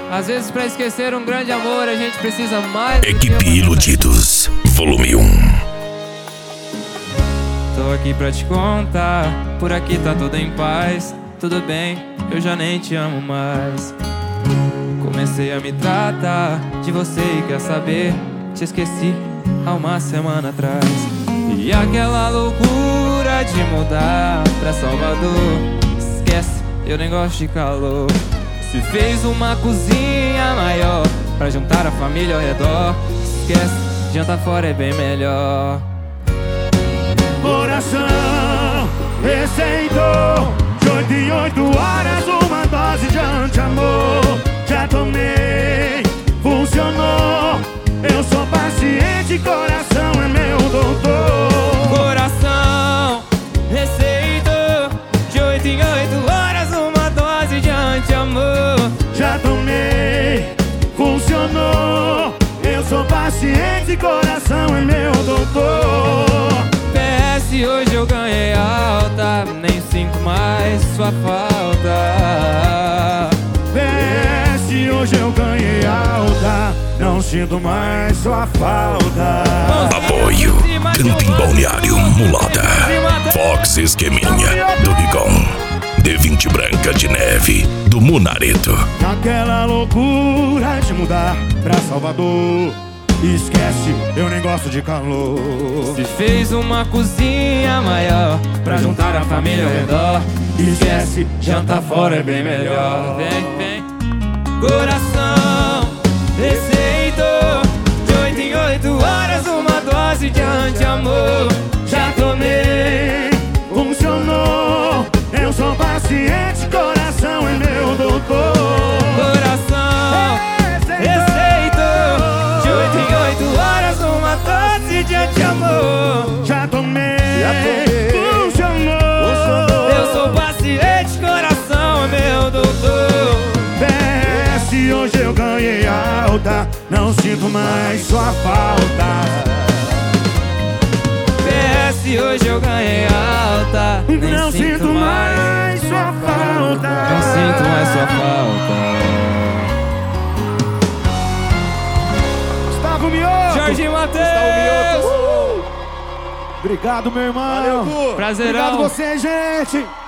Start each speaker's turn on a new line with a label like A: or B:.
A: Às vezes pra esquecer um grande amor a gente precisa mais.
B: Equipe Iludidos, volume 1.
A: Tô aqui pra te contar, por aqui tá tudo em paz. Tudo bem, eu já nem te amo mais. Comecei a me tratar de você e quer saber, te esqueci há uma semana atrás. E aquela loucura de mudar pra Salvador, esquece, eu nem gosto de calor. Se fez uma cozinha maior pra juntar a família ao redor, esquece, janta fora é bem melhor.
C: Coração receitou de 8 em 8 horas uma dose de anti-amor. Já tomei, funcionou. Eu sou paciente, coração é meu doutor.
A: Coração receitou de 8 em 8 horas uma dose de anti-amor.
C: Já tomei, funcionou. Eu sou paciente, coração é meu doutor.
A: PS, hoje eu ganhei alta, nem sinto mais sua falta.
C: PS, hoje eu ganhei alta, não sinto mais sua falta.
B: Apoio Camping Balneário Mulata, Fox Esqueminha do Rigon, D20 Branca de Neve do Munareto.
C: Aquela loucura de mudar pra Salvador, esquece, eu nem gosto de calor.
A: Se fez uma cozinha maior pra juntar a família ao redor, esquece, janta fora é bem melhor. Vem, vem. Coração receitou de 8 em 8 horas uma dose de anti-amor.
C: Já tomei, funcionou. Eu sou paciente, coração é meu doutor.
A: Coração receitou de 8 em 8 horas uma dose de anti-amor.
C: Já tomei, funcionou.
A: Eu sou paciente, coração é meu doutor.
C: PS, hoje eu ganhei alta, não sinto mais sua falta.
A: PS, hoje eu ganhei alta, nem
C: Não sinto mais sua falta.
A: Não sinto mais sua falta.
C: Gustavo Mioto.
A: Jorge Matheus.
C: Obrigado, meu irmão.
A: Prazerão.
C: Obrigado você, gente.